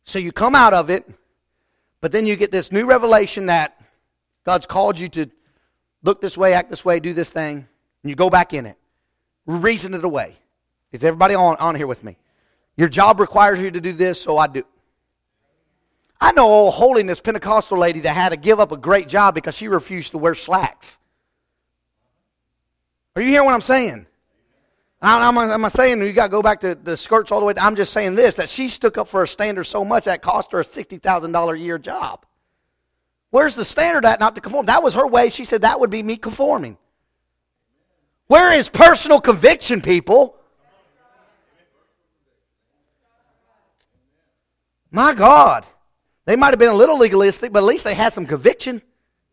So you come out of it, but then you get this new revelation that God's called you to look this way, act this way, do this thing, and you go back in it. Reason it away. Is everybody on, on here with me? Your job requires you to do this, so I do. I know old holiness Pentecostal lady that had to give up a great job because she refused to wear slacks. Are you hearing what I'm saying? I'm, I'm, I'm not saying you got to go back to the skirts all the way. I'm just saying this, that she stuck up for a standard so much that cost her a sixty thousand dollars a year job. Where's the standard at not to conform? That was her way. She said that would be me conforming. Where is personal conviction, people? My God. They might have been a little legalistic, but at least they had some conviction.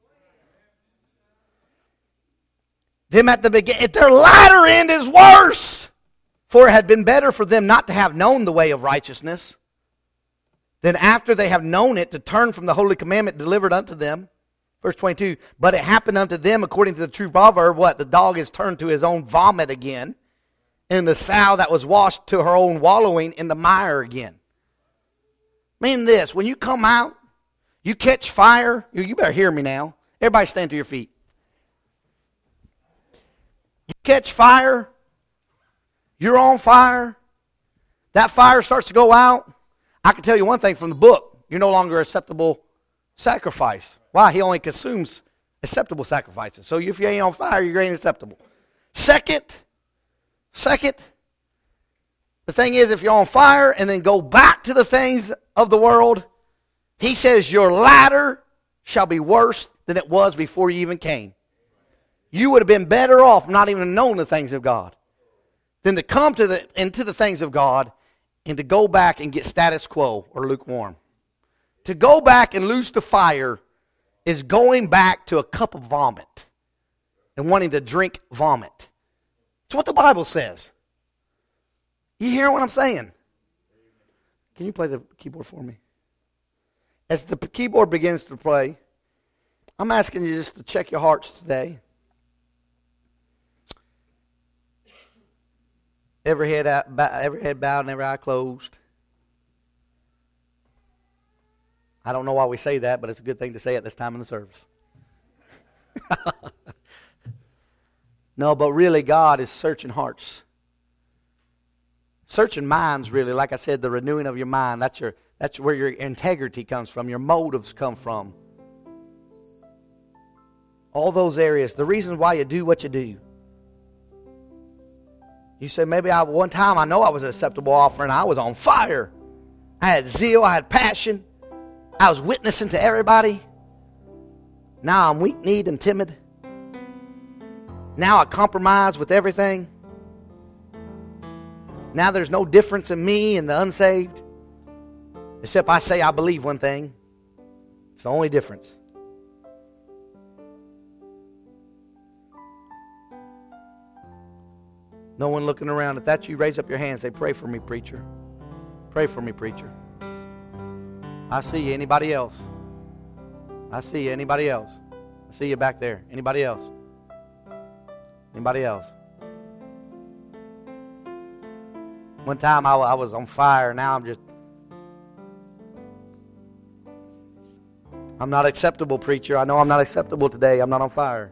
Them at the beginning, their latter end is worse. For it had been better for them not to have known the way of righteousness than after they have known it to turn from the holy commandment delivered unto them. Verse twenty-two, but it happened unto them according to the true proverb, what? The dog is turned to his own vomit again, and the sow that was washed to her own wallowing in the mire again. Mean this, when you come out, you catch fire, you, you better hear me now. Everybody stand to your feet. You catch fire, you're on fire, that fire starts to go out. I can tell you one thing from the book, you're no longer acceptable sacrifice. Why? He only consumes acceptable sacrifices. So if you ain't on fire, you're ain't acceptable. Second, second, the thing is, if you're on fire and then go back to the things of the world, he says your latter shall be worse than it was before you even came. You would have been better off not even knowing the things of God than to come to the into the things of God and to go back and get status quo or lukewarm. To go back and lose the fire is going back to a cup of vomit and wanting to drink vomit. It's what the Bible says. You hear what I'm saying? Can you play the keyboard for me? As the keyboard begins to play, I'm asking you just to check your hearts today. Every head, out, every head bowed and every eye closed. I don't know why we say that, but it's a good thing to say at this time in the service. No, but really God is searching hearts. Searching minds, really. Like I said, the renewing of your mind. That's your that's where your integrity comes from. Your motives come from. All those areas. The reason why you do what you do. You say, maybe I, one time I know I was an acceptable offering. I was on fire. I had zeal. I had passion. I was witnessing to everybody. Now I'm weak-kneed and timid. Now I compromise with everything. Now there's no difference in me and the unsaved. Except I say I believe one thing. It's the only difference. No one looking around. If that's you, raise up your hand and say, pray for me, preacher. Pray for me, preacher. I see you. Anybody else? I see you. Anybody else? I see you back there. Anybody else? Anybody else? One time I, I was on fire. Now I'm just... I'm not acceptable, preacher. I know I'm not acceptable today. I'm not on fire.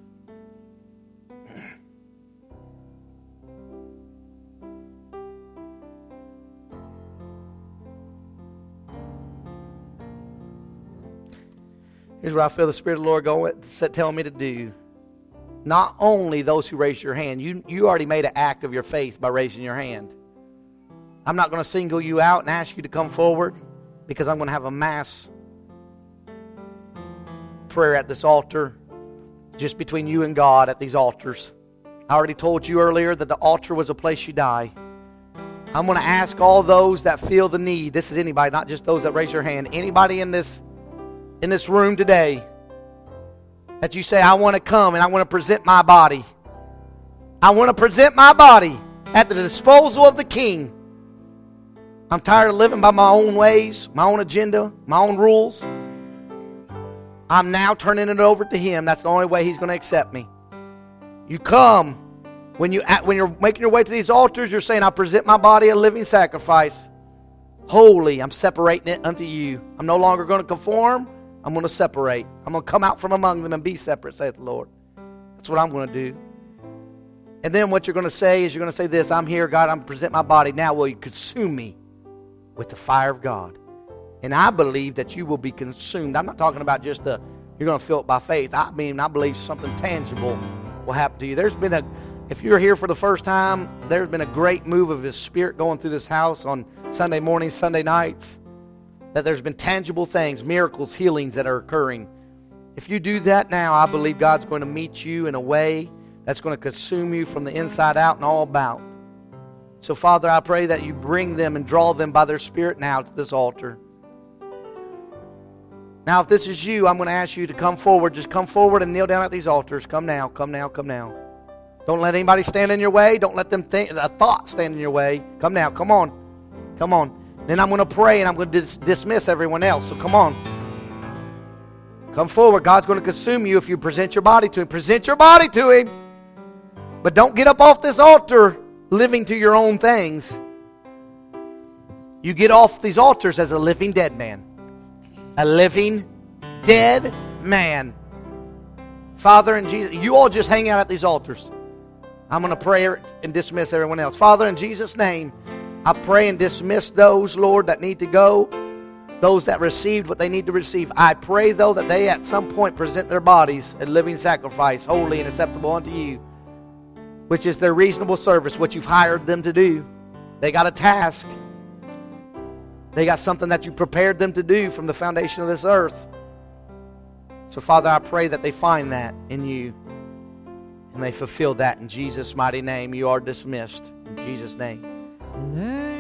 Here's what I feel the Spirit of the Lord going, telling me to do. Not only those who raise your hand. You, you already made an act of your faith by raising your hand. I'm not going to single you out and ask you to come forward because I'm going to have a mass prayer at this altar just between you and God at these altars. I already told you earlier that the altar was a place you die. I'm going to ask all those that feel the need. This is anybody, not just those that raise your hand. Anybody in this in this room today that you say, I want to come and I want to present my body. I want to present my body at the disposal of the King. I'm tired of living by my own ways, my own agenda, my own rules. I'm now turning it over to Him. That's the only way He's going to accept me. You come, when, you, when you're making your way to these altars, you're saying, I present my body a living sacrifice. Holy, I'm separating it unto you. I'm no longer going to conform. I'm going to separate. I'm going to come out from among them and be separate, saith the Lord. That's what I'm going to do. And then what you're going to say is you're going to say this, I'm here, God, I'm going to present my body. Now will you consume me with the fire of God? And I believe that you will be consumed. I'm not talking about just the, you're going to feel it by faith. I mean, I believe something tangible will happen to you. There's been a, if you're here for the first time, there's been a great move of His Spirit going through this house on Sunday mornings, Sunday nights. That there's been tangible things, miracles, healings that are occurring. If you do that now, I believe God's going to meet you in a way that's going to consume you from the inside out and all about. So, Father, I pray that you bring them and draw them by their Spirit now to this altar. Now, if this is you, I'm going to ask you to come forward. Just come forward and kneel down at these altars. Come now, come now, come now. Don't let anybody stand in your way. Don't let them think a thought stand in your way. Come now, come on. Come on. Then I'm going to pray and I'm going to dis- dismiss everyone else. So come on. Come forward. God's going to consume you if you present your body to Him. Present your body to Him. But don't get up off this altar living to your own things. You get off these altars as a living dead man. A living dead man. Father and Jesus, you all just hang out at these altars. I'm going to pray and dismiss everyone else. Father, in Jesus' name, I pray and dismiss those, Lord, that need to go, those that received what they need to receive. I pray, though, that they at some point present their bodies a living sacrifice, holy and acceptable unto you, which is their reasonable service, what you've hired them to do. They got a task. They got something that you prepared them to do from the foundation of this earth. So, Father, I pray that they find that in you and they fulfill that in Jesus' mighty name. You are dismissed. In Jesus' name. Learn